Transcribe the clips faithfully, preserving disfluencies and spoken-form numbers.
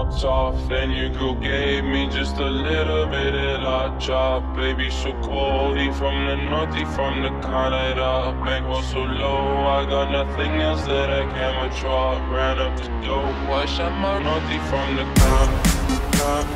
popped off, then your girl gave me just a little bit of la chop. Baby so cold, he from the north, he from the Canada. Bankroll so low, I got nothing else that I can withdraw. Ran up the dough, I shot my north, he from the Canada.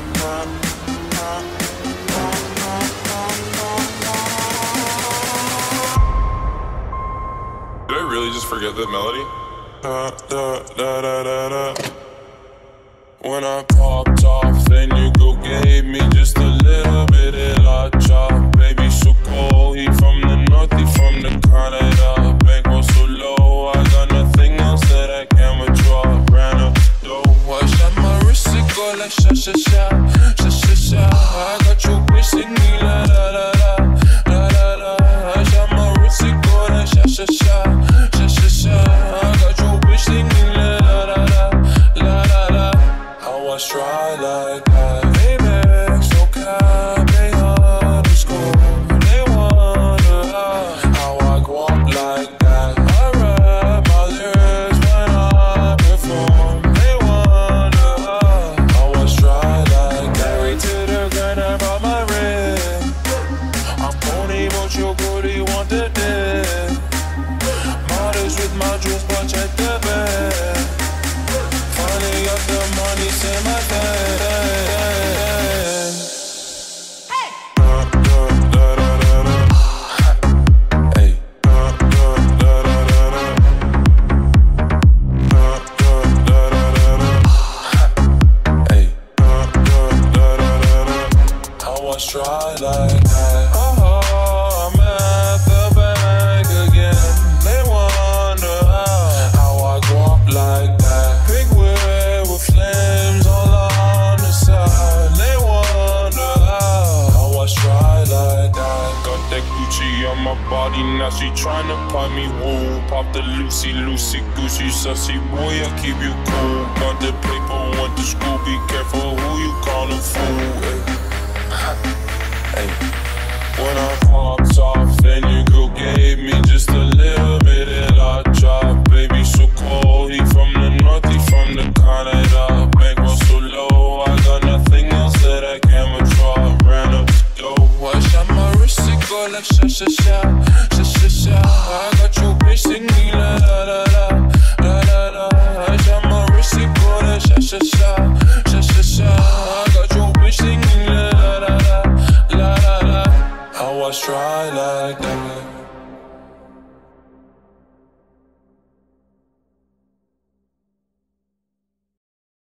Did I really just forget that melody? Da, da, da, da, da, da. When I popped off, then your girl gave me just a little bit of la chop. Baby so cold, he from the north, he from the Canada. Bankroll so low, I got nothing else that I can withdraw. Ran up the dough, I shot my wrist, it go like sha sha sha, sha sha sha. I got your bitch singing la la la la, la la la. I shot my wrist, it go like sha sha sha, sha sha sha. I got your bitch singing la la la la, la la la. How I try like that, baby, so cap, they underscore. They wonder how I go up like that. I rap my lyrics when I perform. They wonder how I try like that. Married to the grind, I brought my ring. I'm pony, but your booty want the dick. Modest with my jewels, but check the bag. Finally got the money, say my dad. Hey. Da, da, da, da, da, da. Hey. Da, da, da, da, da, da. Da, da, da, da, da, da. Hey. Da, da, da, da, da, da. How I try like that. Oh, I'm at the bank again. They wonder how, how I go up like that. Big wheel with flames all on the side. They wonder how, how I try like that. Got that Gucci on my body, now she tryna pop me woo. Pop the Lucy, Lucy, Gucci, sussy boy, I keep you cool. Got the play